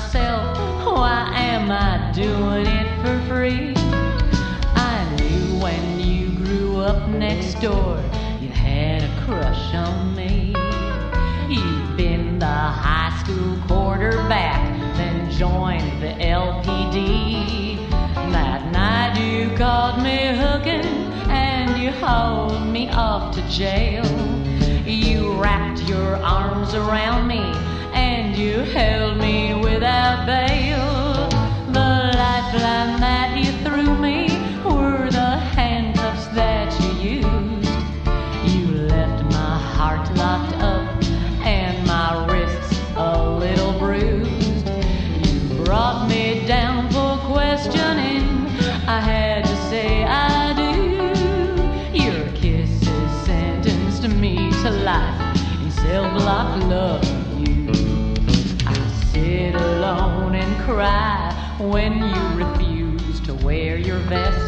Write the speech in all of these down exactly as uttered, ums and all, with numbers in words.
myself, why am I doing it for free? I knew when you grew up next door, you had a crush on me. You've been the high school quarterback, then joined the L P D. That night you caught me hooking, and you hauled me off to jail. You wrapped your arms around me, and you held me without bail. The lifeline that you threw me were the handcuffs that you used. You left my heart locked up and my wrists a little bruised. You brought me down for questioning. I had to say I do. Your kisses sentenced me to life in cell block love. You, I sit alone and cry when you refuse to wear your vest.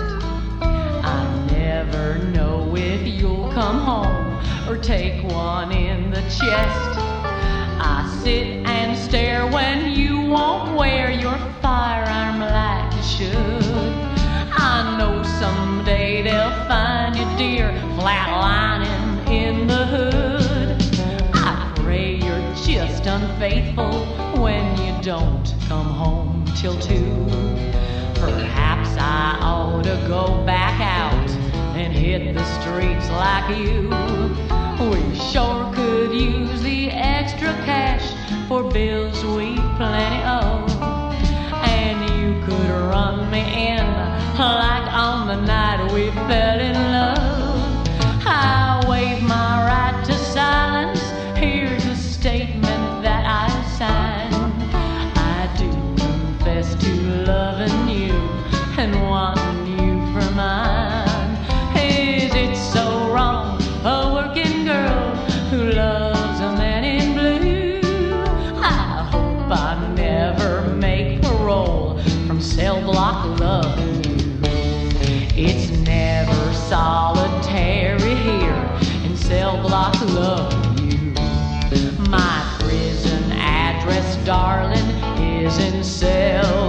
I never know if you'll come home or take one in the chest. I sit and stare when you won't wear your firearm like you should. I know someday they'll find you, dear, flatlining in the hood. I pray you're just unfaithful when you don't come home till two. Perhaps I ought to go back out and hit the streets like you. We sure could use the extra cash for bills we've plenty of. And you could run me in like on the night we fell in love. I waive my right to silence. Here's a statement that I signed. I do confess to loving you and wanting you for mine. Is it so wrong, a working girl who loves a man in blue? I hope I never make parole from cell block loving you. It's never solitary here in cell block loving you. My prison address, darling, is in cell